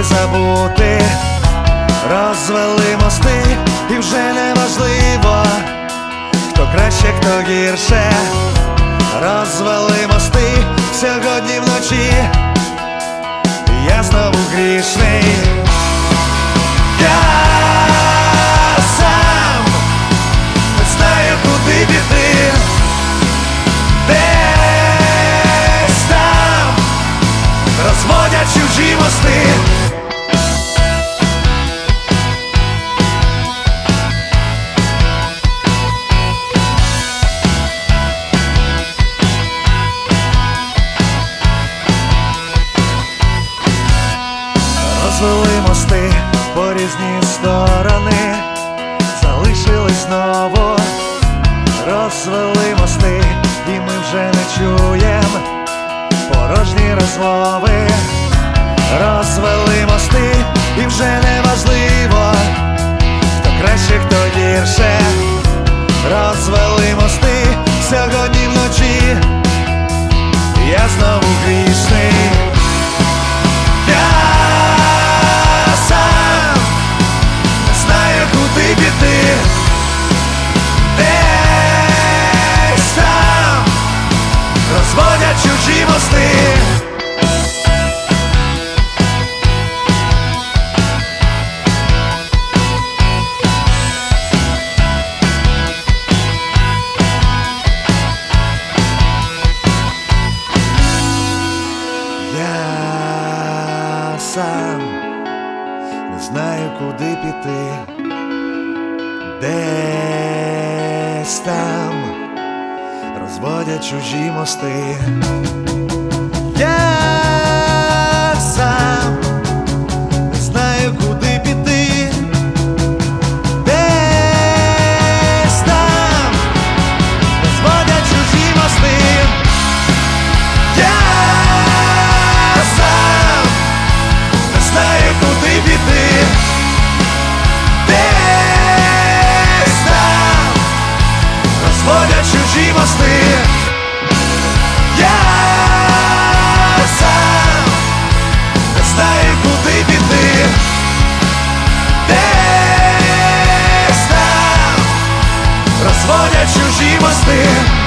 могли забути, розвели мости, і вже не важливо, хто краще, хто гірше. Розвели мости сьогодні вночі, я знову грішний. Я сам не знаю, куди піти, десь там розводять чужі мости. Розвели мости по різні сторони, залишились знову. Розвели мости, і ми вже не чуєм порожні розмови. Розвели мости, і вже не важливо, хто краще, хто гірше. Розвели мости сьогодні вночі, я знову грішний. Куди піти, десь там розводять чужі мости. Я сам не знаю, куди піти, десь там розводять чужі мости. Я сам не знаю, куди піти, десь там розводять чужі мости. Я сам не знаю, куди піти, розводять чужі мости. Я сам не знаю, куди піти, десь там розводять чужі мости.